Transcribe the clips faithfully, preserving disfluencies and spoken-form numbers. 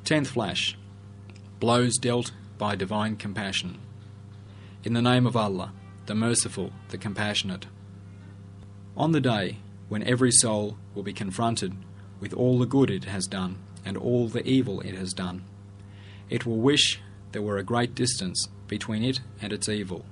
Tenth flash. Blows dealt by divine compassion. In the name of Allah, the Merciful, the Compassionate. On the day when every soul will be confronted with all the good it has done and all the evil it has done, it will wish there were a great distance between it and its evil.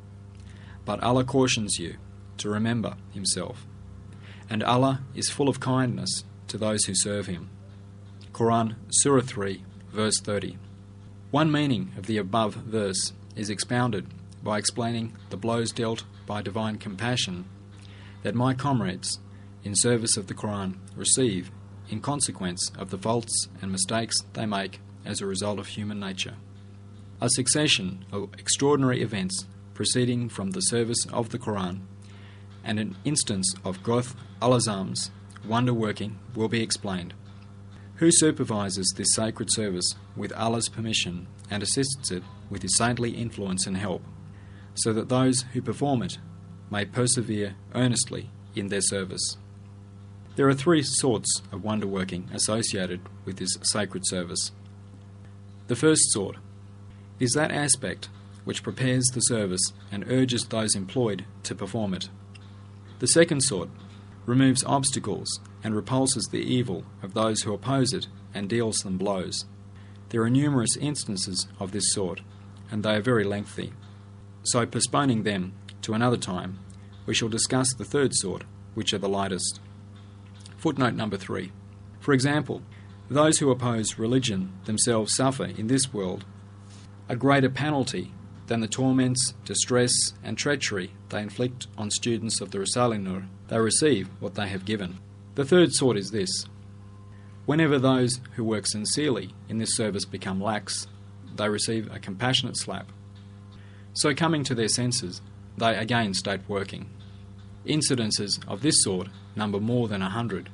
But Allah cautions you to remember Himself, and Allah is full of kindness to those who serve Him. Quran, Surah three, verse thirty. One meaning of the above verse is expounded by explaining the blows dealt by divine compassion that my comrades in service of the Quran receive in consequence of the faults and mistakes they make as a result of human nature. A succession of extraordinary events proceeding from the service of the Quran and an instance of Gawth al-Azam's wonder-working will be explained. Who supervises this sacred service with Allah's permission and assists it with His saintly influence and help, so that those who perform it may persevere earnestly in their service. There are three sorts of wonder-working associated with this sacred service. The first sort is that aspect which prepares the service and urges those employed to perform it. The second sort removes obstacles and repulses the evil of those who oppose it and deals them blows. There are numerous instances of this sort, and they are very lengthy. So, postponing them to another time, we shall discuss the third sort, which are the lightest. Footnote number three. For example, those who oppose religion themselves suffer in this world a greater penalty than the torments, distress, and treachery they inflict on students of the Risale-i-Nur. They receive what they have given. The third sort is this. Whenever those who work sincerely in this service become lax, they receive a compassionate slap. So, coming to their senses, they again start working. Incidences of this sort number more than a hundred.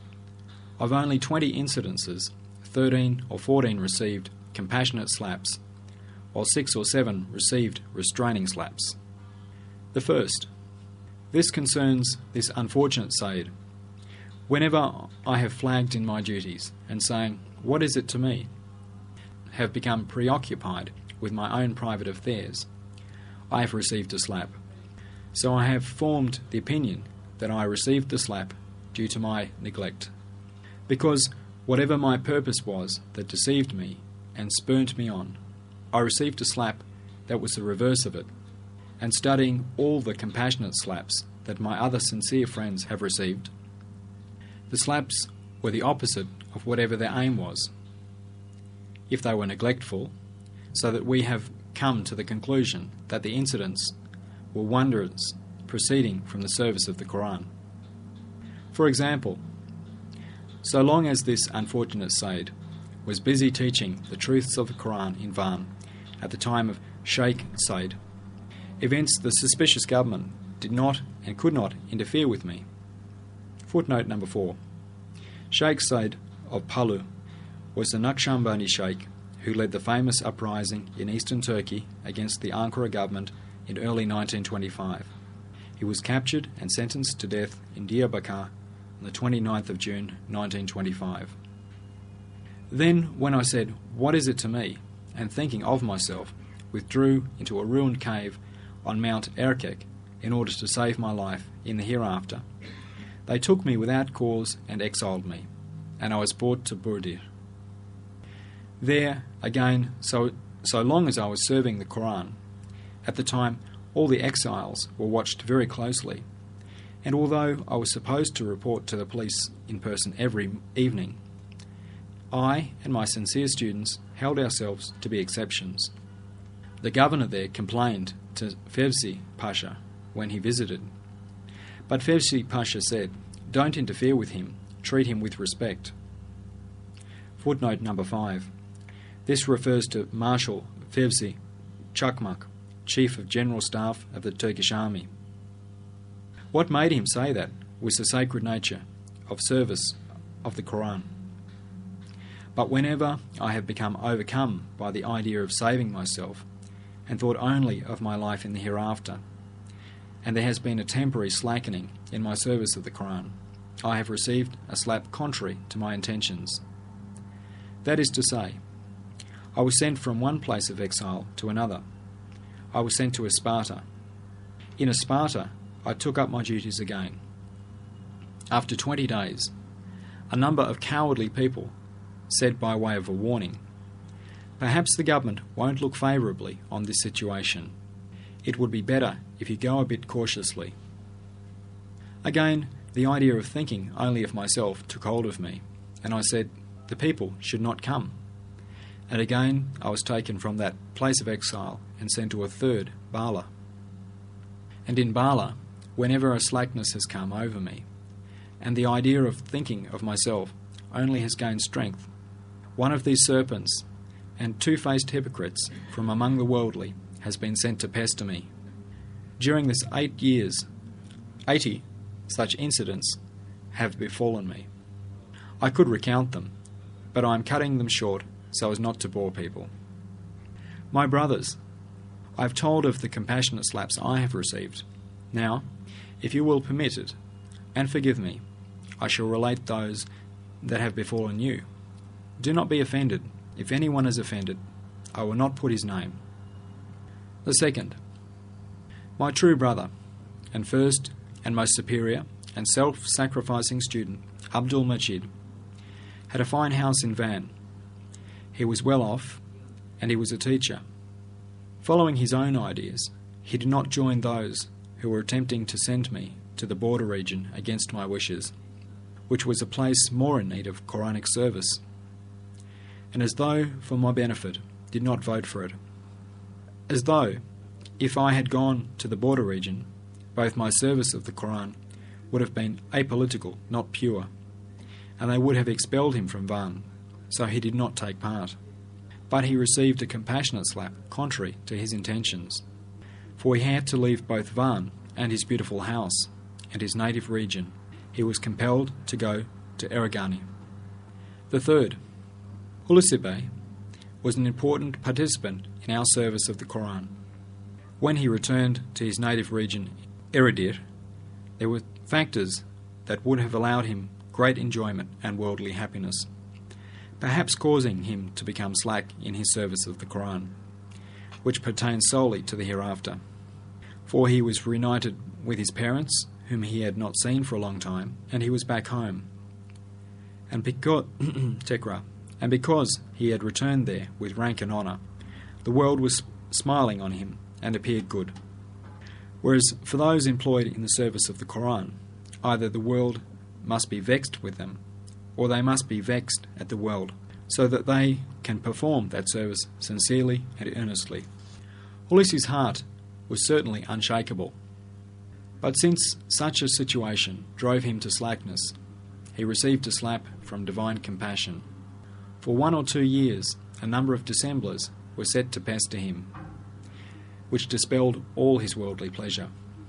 Of only twenty incidences, thirteen or fourteen received compassionate slaps, while six or seven received restraining slaps. The first. This concerns this unfortunate Sayyid. Whenever I have flagged in my duties and saying, "What is it to me?" have become preoccupied with my own private affairs, I have received a slap. So I have formed the opinion that I received the slap due to my neglect. Because whatever my purpose was that deceived me and spurred me on, I received a slap that was the reverse of it, and studying all the compassionate slaps that my other sincere friends have received, the slaps were the opposite of whatever their aim was, if they were neglectful, so that we have come to the conclusion that the incidents were wonders proceeding from the service of the Quran. For example, so long as this unfortunate Sayyid was busy teaching the truths of the Quran in Van at the time of Sheikh Said, events the suspicious government did not and could not interfere with me. Footnote number four. Sheikh Said of Palu was the Naqshbandi Sheikh who led the famous uprising in eastern Turkey against the Ankara government in early nineteen twenty-five. He was captured and sentenced to death in Diyarbakir on the twenty-ninth of June nineteen twenty-five. Then, when I said, "What is it to me?" and thinking of myself, withdrew into a ruined cave on Mount Erkek in order to save my life in the hereafter, they took me without cause and exiled me, and I was brought to Burdir. There, again, so, so long as I was serving the Quran, at the time all the exiles were watched very closely, and although I was supposed to report to the police in person every evening, I and my sincere students held ourselves to be exceptions. The governor there complained to Fevzi Pasha when he visited, but Fevzi Pasha said, "Don't interfere with him, treat him with respect." Footnote number five. This refers to Marshal Fevzi Çakmak, Chief of General Staff of the Turkish Army. What made him say that was the sacred nature of service of the Quran. But whenever I have become overcome by the idea of saving myself and thought only of my life in the hereafter, and there has been a temporary slackening in my service of the Quran, I have received a slap contrary to my intentions. That is to say, I was sent from one place of exile to another. I was sent to Sparta. In Sparta, I took up my duties again. After twenty days, a number of cowardly people said by way of a warning, "Perhaps the government won't look favourably on this situation. It would be better if you go a bit cautiously." Again, the idea of thinking only of myself took hold of me, and I said, "The people should not come." And again I was taken from that place of exile and sent to a third, Bala. And in Bala, whenever a slackness has come over me, and the idea of thinking of myself only has gained strength, one of these serpents and two-faced hypocrites from among the worldly has been sent to pester me. During this eight years, eighty such incidents have befallen me. I could recount them, but I am cutting them short so as not to bore people. My brothers, I have told of the compassionate slaps I have received. Now, if you will permit it, and forgive me, I shall relate those that have befallen you. Do not be offended. If anyone is offended, I will not put his name. The second, my true brother, and first and most superior and self-sacrificing student, Abdul Majid, had a fine house in Van. He was well off, and he was a teacher. Following his own ideas, he did not join those who were attempting to send me to the border region against my wishes, which was a place more in need of Quranic service, and as though for my benefit did not vote for it. As though, if I had gone to the border region, both my service of the Quran would have been apolitical, not pure, and they would have expelled him from Van, so he did not take part. But he received a compassionate slap contrary to his intentions, for he had to leave both Van and his beautiful house and his native region. He was compelled to go to Eragani. The third, Hulusi Bey, was an important participant in our service of the Quran. When he returned to his native region, Eridir, there were factors that would have allowed him great enjoyment and worldly happiness, perhaps causing him to become slack in his service of the Quran, which pertains solely to the hereafter. For he was reunited with his parents, whom he had not seen for a long time, and he was back home. And because Tekra, and because he had returned there with rank and honour, the world was smiling on him and appeared good. Whereas for those employed in the service of the Quran, either the world must be vexed with them, or they must be vexed at the world, so that they can perform that service sincerely and earnestly. Hulusi's heart was certainly unshakable, but since such a situation drove him to slackness, he received a slap from divine compassion. For one or two years, a number of dissemblers were set to pester him, which dispelled all his worldly pleasure.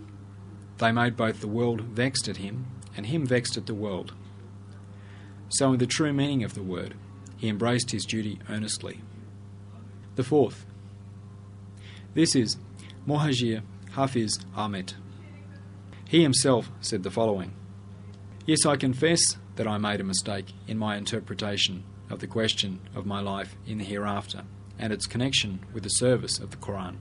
They made both the world vexed at him and him vexed at the world. So in the true meaning of the word, he embraced his duty earnestly. The fourth. This is Mohajir Hafiz Ahmed. He himself said the following: "Yes, I confess that I made a mistake in my interpretation of the question of my life in the hereafter and its connection with the service of the Quran.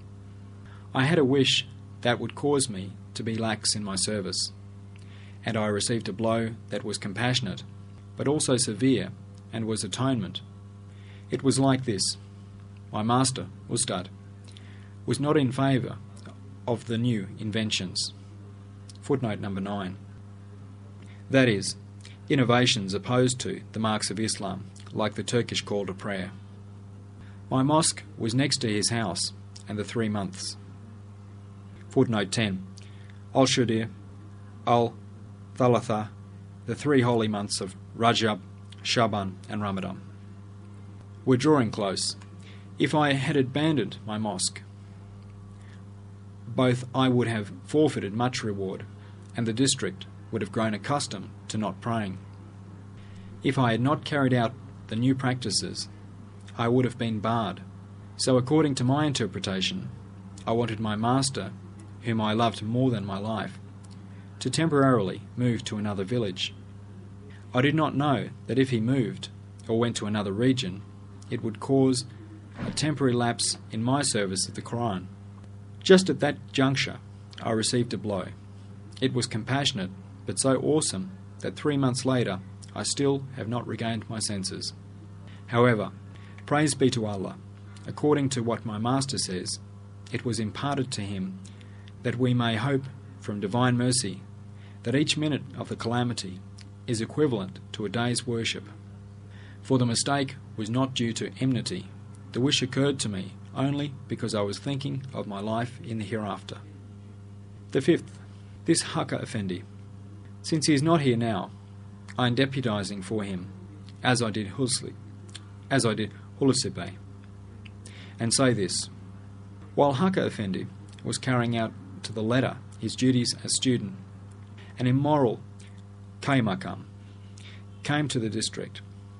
I had a wish that would cause me to be lax in my service, and I received a blow that was compassionate, but also severe, and was atonement. It was like this: my master, Ustad, was not in favour of the new inventions." Footnote number nine. That is, innovations opposed to the marks of Islam, like the Turkish call to prayer. My mosque was next to his house, and the three months. Footnote ten. Al-Shudir, Al-Thalatha, the three holy months of Rajab, Shaban and Ramadan, were drawing close. If I had abandoned my mosque, both I would have forfeited much reward, and the district would have grown accustomed to not praying. If I had not carried out the new practices, I would have been barred. So according to my interpretation, I wanted my master, whom I loved more than my life, to temporarily move to another village. I did not know that if he moved, or went to another region, it would cause a temporary lapse in my service of the Quran. Just at that juncture, I received a blow. It was compassionate, but so awesome that three months later, I still have not regained my senses. However, praise be to Allah, according to what my Master says, it was imparted to him that we may hope from divine mercy that each minute of the calamity is equivalent to a day's worship. For the mistake was not due to enmity. The wish occurred to me only because I was thinking of my life in the hereafter. The fifth, this Hakka Effendi. Since he is not here now, I am deputizing for him, as I did Husli, as I did Hulusi Bey, and say this. While Hakka Effendi was carrying out to the letter his duties as student, an immoral Kaymakam came to the district.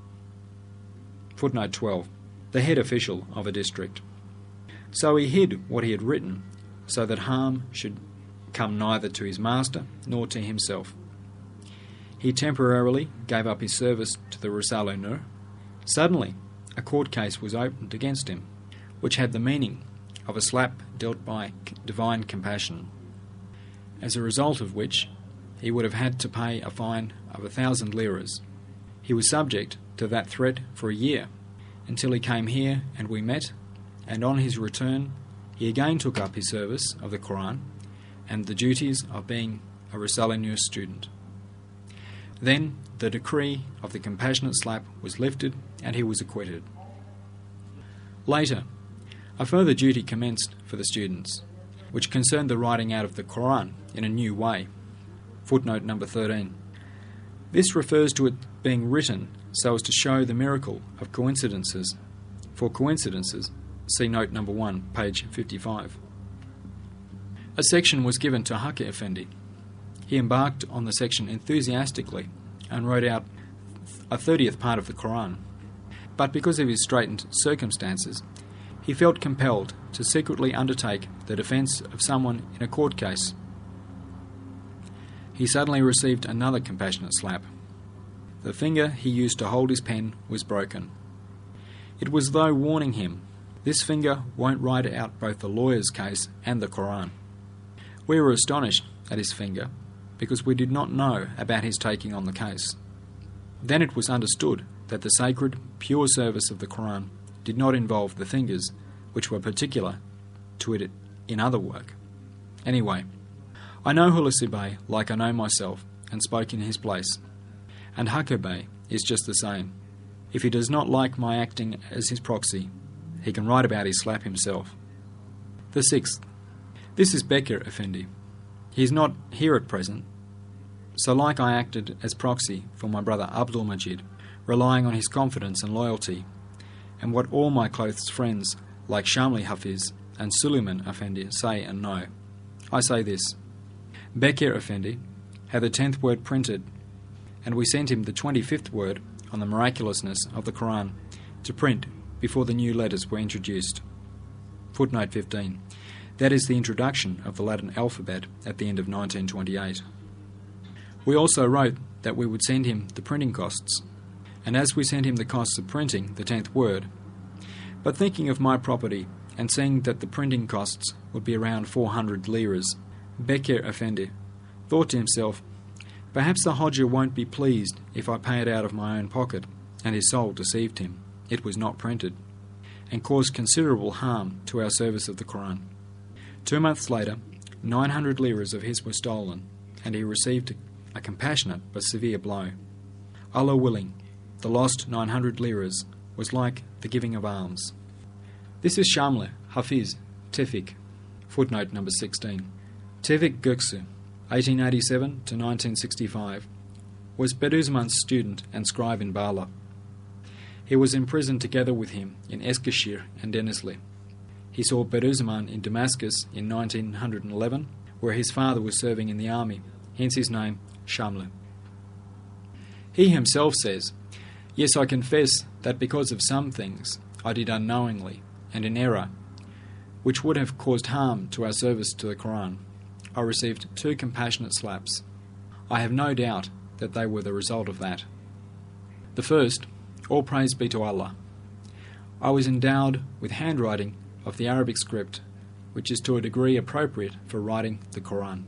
Footnote twelve. The head official of a district. So he hid what he had written, so that harm should come neither to his master nor to himself. He temporarily gave up his service to the Risale Nur. Suddenly, a court case was opened against him, which had the meaning of a slap dealt by divine compassion, as a result of which he would have had to pay a fine of a thousand liras. He was subject to that threat for a year, until he came here and we met, and on his return he again took up his service of the Quran and the duties of being a Risale Nur student. Then the decree of the compassionate slap was lifted and he was acquitted. Later, a further duty commenced for the students, which concerned the writing out of the Quran in a new way. Footnote number thirteen. This refers to it being written so as to show the miracle of coincidences. For coincidences, see note number one, page fifty-five. A section was given to Hakka Effendi. He embarked on the section enthusiastically and wrote out a thirtieth part of the Quran. But because of his straitened circumstances, he felt compelled to secretly undertake the defence of someone in a court case. He suddenly received another compassionate slap. The finger he used to hold his pen was broken. It was though warning him, this finger won't write out both the lawyer's case and the Quran. We were astonished at his finger, because we did not know about his taking on the case. Then it was understood that the sacred, pure service of the Quran did not involve the fingers, which were particular to it in other work. Anyway, I know Hulusi Bey like I know myself, and spoke in his place. And Hakka Bey is just the same. If he does not like my acting as his proxy, he can write about his slap himself. The sixth. This is Bekir Effendi. He is not here at present, so like I acted as proxy for my brother Abdul Majid, relying on his confidence and loyalty, and what all my close friends like Shamli Hafiz and Suleiman Effendi say and know. I say this. Bekir Effendi had the tenth word printed, and we sent him the twenty-fifth word on the miraculousness of the Quran to print before the new letters were introduced. Footnote fifteen. That is the introduction of the Latin alphabet at the end of nineteen twenty-eight. We also wrote that we would send him the printing costs, and as we sent him the costs of printing the tenth word, but thinking of my property and seeing that the printing costs would be around four hundred liras, Bekir Effendi thought to himself, perhaps the Hodja won't be pleased if I pay it out of my own pocket, and his soul deceived him. It was not printed, and caused considerable harm to our service of the Quran. Two months later, nine hundred liras of his were stolen, and he received a compassionate but severe blow. Allah willing, the lost nine hundred liras was like the giving of alms. This is Shamli Hafiz Tevfik. Footnote number sixteen. Tevfik Göksu, eighteen eighty-seven to nineteen sixty-five, was Bediüzzaman's student and scribe in Bala. He was imprisoned together with him in Eskişehir and Denizli. He saw Bediüzzaman in Damascus in nineteen eleven, where his father was serving in the army, hence his name, Shamli. He himself says, "Yes, I confess that because of some things I did unknowingly and in error, which would have caused harm to our service to the Quran, I received two compassionate slaps. I have no doubt that they were the result of that. The first, All praise be to Allah. I was endowed with handwriting of the Arabic script, which is to a degree appropriate for writing the Quran.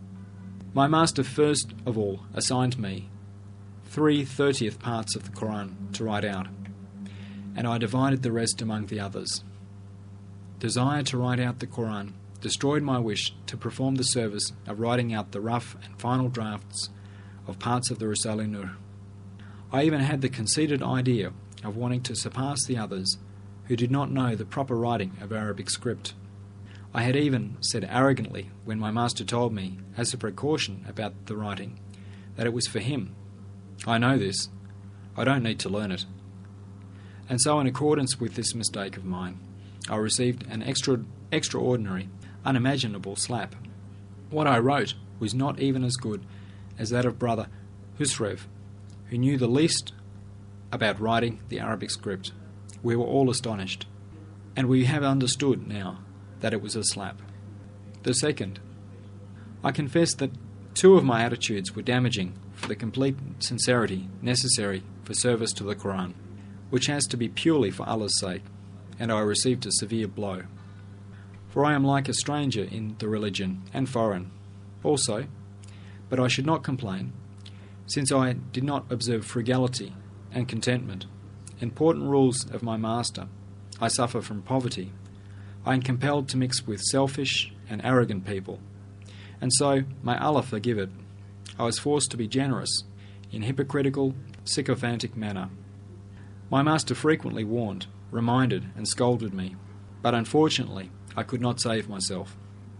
My master first of all assigned me three thirtieth parts of the Quran to write out, and I divided the rest among the others. Desire to write out the Quran destroyed my wish to perform the service of writing out the rough and final drafts of parts of the Risale-i-Nur. I even had the conceited idea of wanting to surpass the others who did not know the proper writing of Arabic script. I had even said arrogantly when my master told me, as a precaution about the writing, that it was for him. I know this. I don't need to learn it. And so, in accordance with this mistake of mine, I received an extra, extraordinary, unimaginable slap. What I wrote was not even as good as that of brother Husrev, who knew the least about writing the Arabic script. We were all astonished, and we have understood now that it was a slap. The second, I confess that two of my attitudes were damaging for the complete sincerity necessary for service to the Quran, which has to be purely for Allah's sake, and I received a severe blow. For I am like a stranger in the religion, and foreign also, but I should not complain, since I did not observe frugality and contentment, important rules of my master. I suffer from poverty. I am compelled to mix with selfish and arrogant people, and so, may Allah forgive it, I was forced to be generous in hypocritical, sycophantic manner. My master frequently warned, reminded, and scolded me, but unfortunately I could not save myself.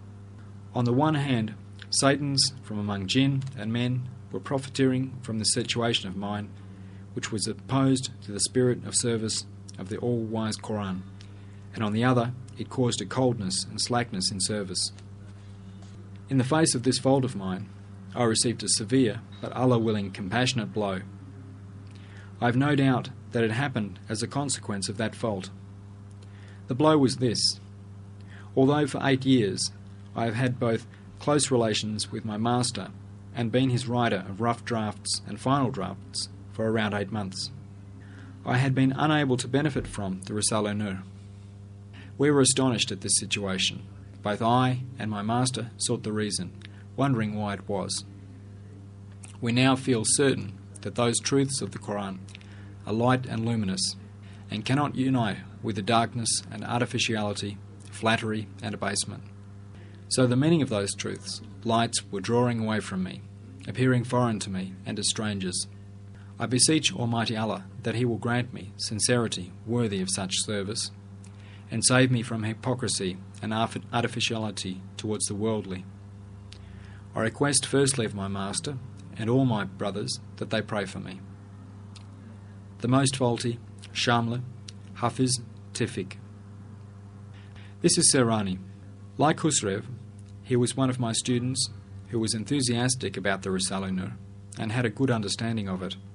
On the one hand, Satans from among jinn and men were profiteering from the situation of mine, which was opposed to the spirit of service of the all-wise Quran, and on the other, it caused a coldness and slackness in service. In the face of this fault of mine, I received a severe, but Allah-willing, compassionate blow. I have no doubt that it happened as a consequence of that fault. The blow was this. Although for eight years I have had both close relations with my master and been his writer of rough drafts and final drafts for around eight months, I had been unable to benefit from the Risale-i-Nur. We were astonished at this situation. Both I and my master sought the reason, wondering why it was. We now feel certain that those truths of the Quran are light and luminous, and cannot unite with the darkness and artificiality, flattery and abasement. So the meaning of those truths, lights, were drawing away from me, appearing foreign to me and as strangers. I beseech Almighty Allah that He will grant me sincerity worthy of such service, and save me from hypocrisy and artificiality towards the worldly. I request firstly of my master and all my brothers that they pray for me. The most faulty, Shamla, Hafiz Tifik. This is Serani. Like Husrev, he was one of my students who was enthusiastic about the Risale-i-Nur and had a good understanding of it.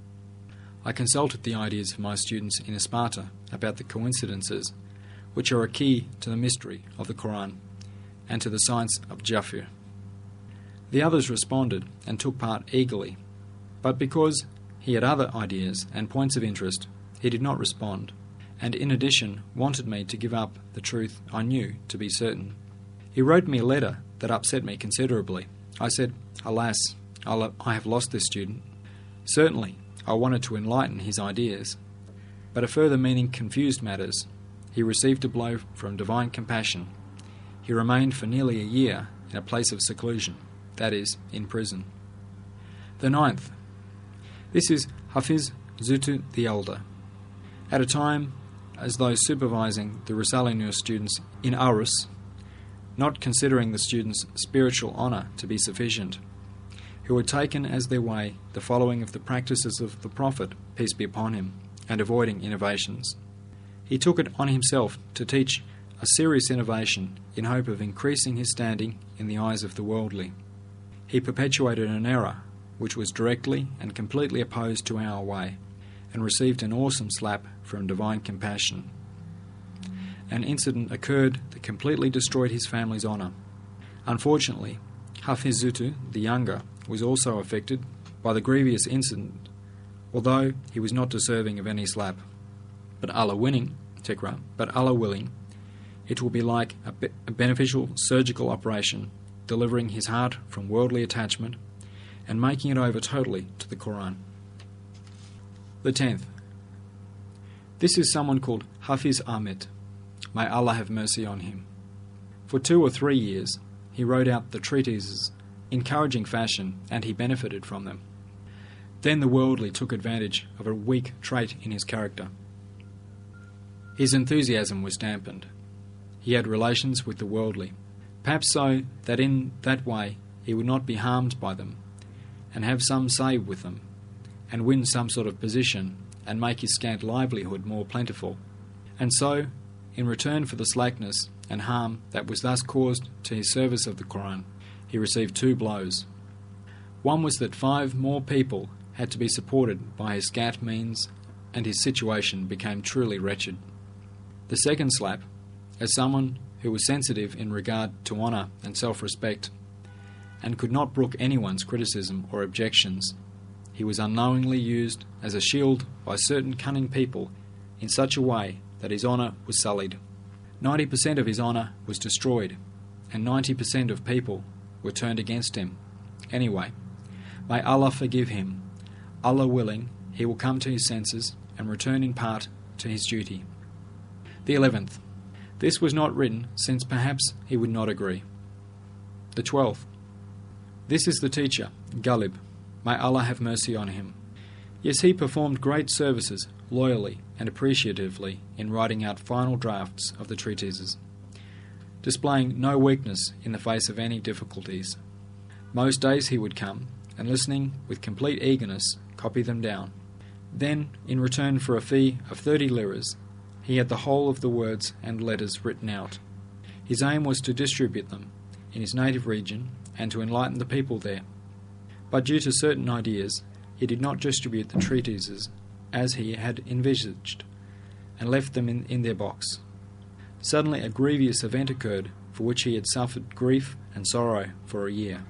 I consulted the ideas of my students in Isparta about the coincidences which are a key to the mystery of the Quran and to the science of Jafir. The others responded and took part eagerly, but because he had other ideas and points of interest, he did not respond, and in addition wanted me to give up the truth I knew to be certain. He wrote me a letter that upset me considerably. I said, "Alas, I have lost this student." Certainly, I wanted to enlighten his ideas, but a further meaning confused matters. He received a blow from divine compassion. He remained for nearly a year in a place of seclusion, that is, in prison. The ninth. This is Hafiz Zutu the Elder. At a time as though supervising the Risale-i-Nur students in Aarhus, not considering the students' spiritual honour to be sufficient, who had taken as their way the following of the practices of the Prophet, peace be upon him, and avoiding innovations. He took it on himself to teach a serious innovation in hope of increasing his standing in the eyes of the worldly. He perpetuated an error which was directly and completely opposed to our way, and received an awesome slap from divine compassion. An incident occurred that completely destroyed his family's honour. Unfortunately, Hafiz Zutu, the younger, was also affected by the grievous incident although he was not deserving of any slap. But Allah winning, Tikra, but Allah willing, it will be like a, be- a beneficial surgical operation, delivering his heart from worldly attachment and making it over totally to the Quran. The tenth. This is someone called Hafiz Ahmed. May Allah have mercy on him. For two or three years, he wrote out the treatises, encouraging fashion, and he benefited from them. Then the worldly took advantage of a weak trait in his character. His enthusiasm was dampened. He had relations with the worldly, perhaps so that in that way he would not be harmed by them, and have some say with them, and win some sort of position, and make his scant livelihood more plentiful. And so, in return for the slackness and harm that was thus caused to his service of the Quran, he received two blows. One was that five more people had to be supported by his scant means, and his situation became truly wretched. The second slap, as someone who was sensitive in regard to honour and self-respect, and could not brook anyone's criticism or objections, he was unknowingly used as a shield by certain cunning people in such a way that his honour was sullied. Ninety percent of his honour was destroyed, and ninety percent of people were turned against him. Anyway, may Allah forgive him. Allah willing, he will come to his senses and return in part to his duty. The eleventh. This was not written, since perhaps he would not agree. The twelfth. This is the teacher, Ghalib. May Allah have mercy on him. Yes, he performed great services, loyally and appreciatively, in writing out final drafts of the treatises, displaying no weakness in the face of any difficulties. Most days he would come, and listening with complete eagerness, copy them down. Then, in return for a fee of thirty liras, he had the whole of the words and letters written out. His aim was to distribute them in his native region and to enlighten the people there. But due to certain ideas, he did not distribute the treatises as he had envisaged, and left them in, in their box. Suddenly a grievous event occurred for which he had suffered grief and sorrow for a year.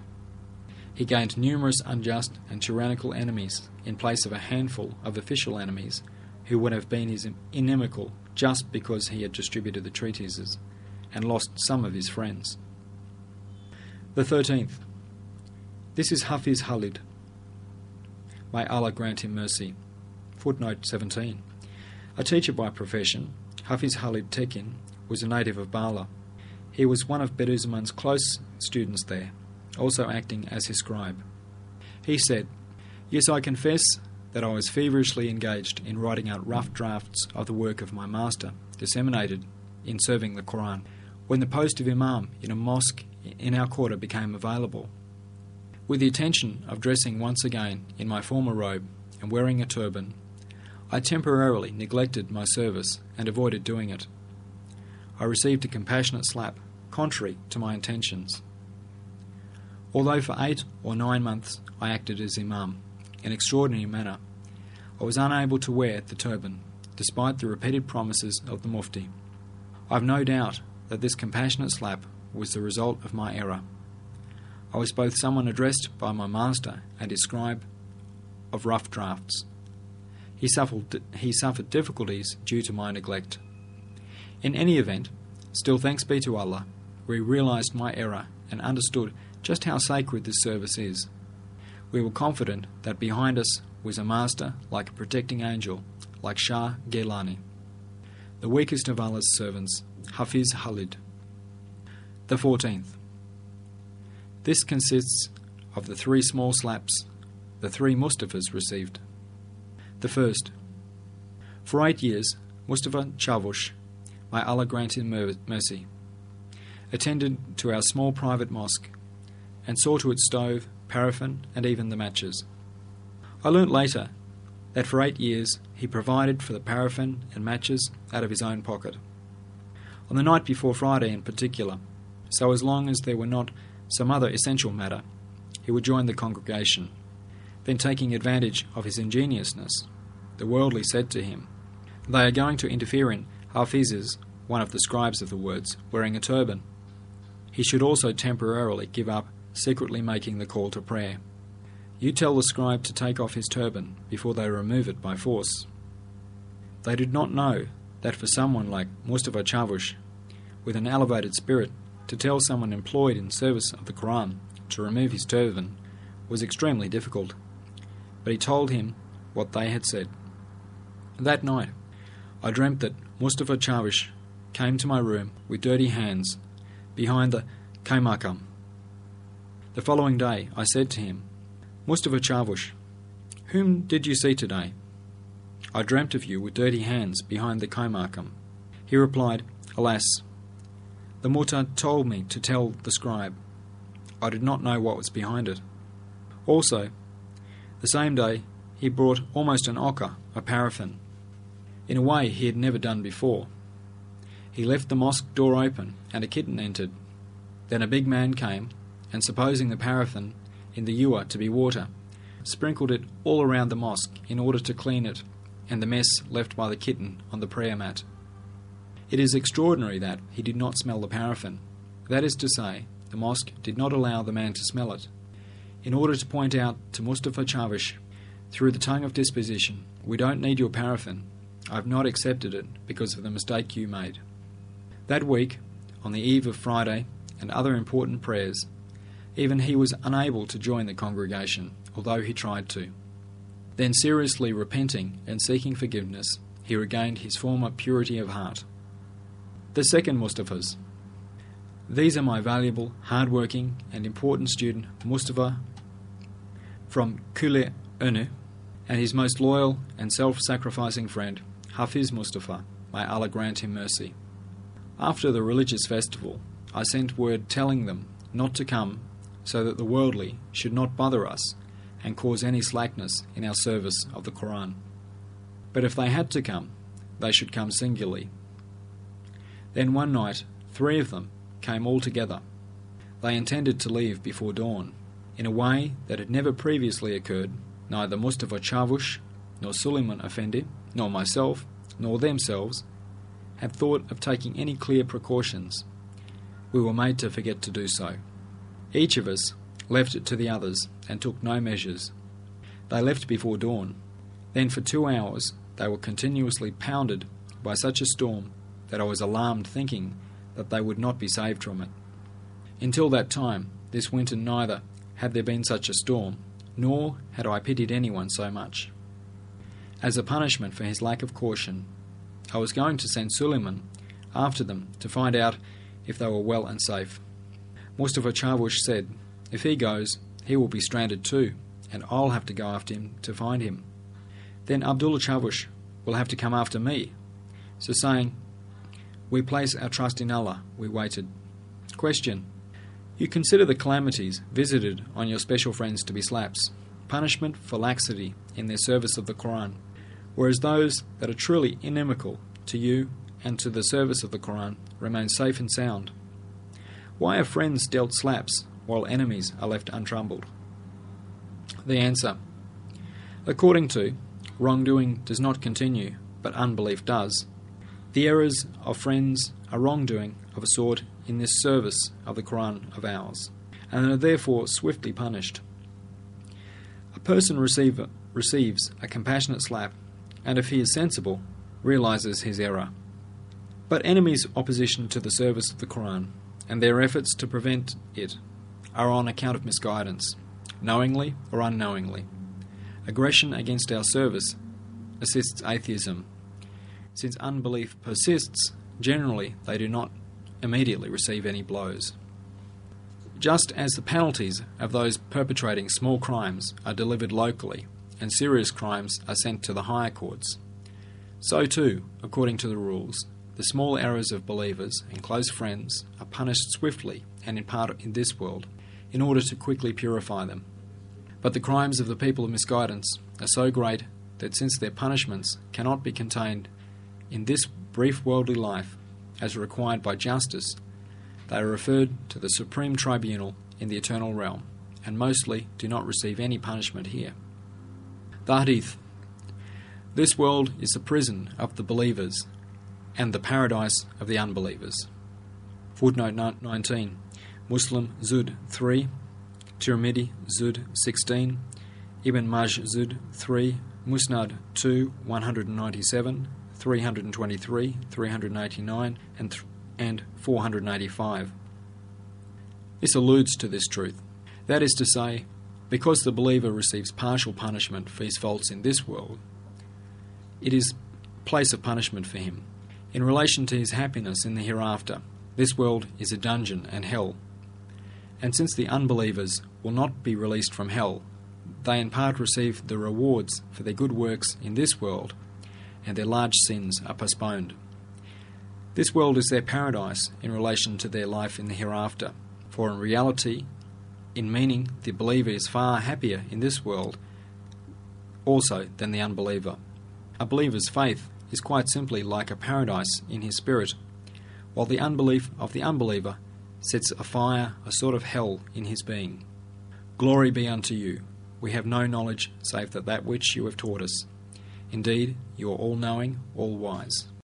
He gained numerous unjust and tyrannical enemies in place of a handful of official enemies who would have been his inimical just because he had distributed the treatises, and lost some of his friends. The thirteenth. This is Hafiz Khalid. May Allah grant him mercy. Footnote seventeen. A teacher by profession, Hafiz Khalid Tekin was a native of Bala. He was one of Bediüzzaman's close students there, also acting as his scribe. He said, "Yes, I confess that I was feverishly engaged in writing out rough drafts of the work of my master, disseminated in serving the Quran, when the post of Imam in a mosque in our quarter became available. With the intention of dressing once again in my former robe and wearing a turban, I temporarily neglected my service and avoided doing it. I received a compassionate slap, contrary to my intentions. Although for eight or nine months I acted as Imam, in an extraordinary manner, I was unable to wear the turban, despite the repeated promises of the Mufti. I have no doubt that this compassionate slap was the result of my error. I was both someone addressed by my master and his scribe of rough drafts. He suffered, he suffered difficulties due to my neglect. In any event, still thanks be to Allah, we realized my error and understood just how sacred this service is. We were confident that behind us was a master like a protecting angel, like Shah Gailani, the weakest of Allah's servants, Hafiz Khalid. The fourteenth. This consists of the three small slaps the three Mustafas received. The first. For eight years, Mustafa Chavush, may Allah grant him mercy, attended to our small private mosque and saw to its stove, paraffin, and even the matches. I learnt later that for eight years he provided for the paraffin and matches out of his own pocket. On the night before Friday in particular, so as long as there were not some other essential matter, he would join the congregation. Then, taking advantage of his ingenuousness, the worldly said to him, "They are going to interfere in Hafiz's," one of the scribes of the words, wearing a turban. He should also temporarily give up secretly making the call to prayer. You tell the scribe to take off his turban before they remove it by force. They did not know that for someone like Mustafa Çavuş, with an elevated spirit, to tell someone employed in service of the Quran to remove his turban was extremely difficult. But he told him what they had said. That night, I dreamt that Mustafa Çavuş came to my room with dirty hands behind the kaymakam. The following day, I said to him, Mustafa Çavuş, whom did you see today? I dreamt of you with dirty hands behind the kaymakam. He replied, Alas, the Mu'tad told me to tell the scribe. I did not know what was behind it. Also, the same day, he brought almost an oka, a paraffin, in a way he had never done before. He left the mosque door open, and a kitten entered. Then a big man came, and supposing the paraffin in the ewer to be water, sprinkled it all around the mosque in order to clean it, and the mess left by the kitten on the prayer mat. It is extraordinary that he did not smell the paraffin. That is to say, the mosque did not allow the man to smell it. In order to point out to Mustafa Çavuş, through the tongue of disposition, we don't need your paraffin. I have not accepted it because of the mistake you made. That week, on the eve of Friday and other important prayers, even he was unable to join the congregation, although he tried to. Then, seriously repenting and seeking forgiveness, he regained his former purity of heart. The second Mustafas. These are my valuable, hard-working and important student Mustafa from Kule Önü and his most loyal and self-sacrificing friend Hafiz Mustafa, may Allah grant him mercy. After the religious festival, I sent word telling them not to come so that the worldly should not bother us and cause any slackness in our service of the Quran. But if they had to come, they should come singularly. Then one night, three of them came all together. They intended to leave before dawn, in a way that had never previously occurred. Neither Mustafa Çavuş, nor Suleiman Effendi, nor myself, nor themselves, had thought of taking any clear precautions. We were made to forget to do so. Each of us left it to the others and took no measures. They left before dawn. Then for two hours they were continuously pounded by such a storm that I was alarmed, thinking that they would not be saved from it. Until that time, this winter, neither had there been such a storm, nor had I pitied anyone so much. As a punishment for his lack of caution, I was going to send Suleiman after them to find out if they were well and safe. Mustafa Çavuş said, if he goes, he will be stranded too, and I'll have to go after him to find him. Then Abdullah Çavuş will have to come after me. So saying, we place our trust in Allah, we waited. Question. You consider the calamities visited on your special friends to be slaps, punishment for laxity in their service of the Quran, whereas those that are truly inimical to you and to the service of the Quran remain safe and sound. Why are friends dealt slaps while enemies are left untroubled? The answer. According to, wrongdoing does not continue, but unbelief does. The errors of friends are wrongdoing of a sort in this service of the Quran of ours, and are therefore swiftly punished. A person receive, receives a compassionate slap, and if he is sensible, realizes his error. But enemies' opposition to the service of the Quran, and their efforts to prevent it, are on account of misguidance, knowingly or unknowingly. Aggression against our service assists atheism. Since unbelief persists, generally they do not immediately receive any blows. Just as the penalties of those perpetrating small crimes are delivered locally and serious crimes are sent to the higher courts, so too, according to the rules, the small errors of believers and close friends are punished swiftly and in part in this world, in order to quickly purify them. But the crimes of the people of misguidance are so great that since their punishments cannot be contained in this brief worldly life, as required by justice, they are referred to the supreme tribunal in the eternal realm, and mostly do not receive any punishment here. The Hadith. This world is the prison of the believers, and the paradise of the unbelievers. Footnote nineteen. Muslim Zud three, Tirmidhi Zud sixteen, Ibn Majzud three, Musnad two, one hundred ninety-seven, three hundred twenty-three, three hundred eighty-nine, and, th- and four hundred eighty-five. This alludes to this truth. That is to say, because the believer receives partial punishment for his faults in this world, it is place of punishment for him. In relation to his happiness in the hereafter, this world is a dungeon and hell. And since the unbelievers will not be released from hell, they in part receive the rewards for their good works in this world, and their large sins are postponed. This world is their paradise in relation to their life in the hereafter, for in reality, in meaning, the believer is far happier in this world also than the unbeliever. A believer's faith is quite simply like a paradise in his spirit, while the unbelief of the unbeliever sets afire a sort of hell in his being. Glory be unto you. We have no knowledge save that that which you have taught us. Indeed, you are all-knowing, all-wise.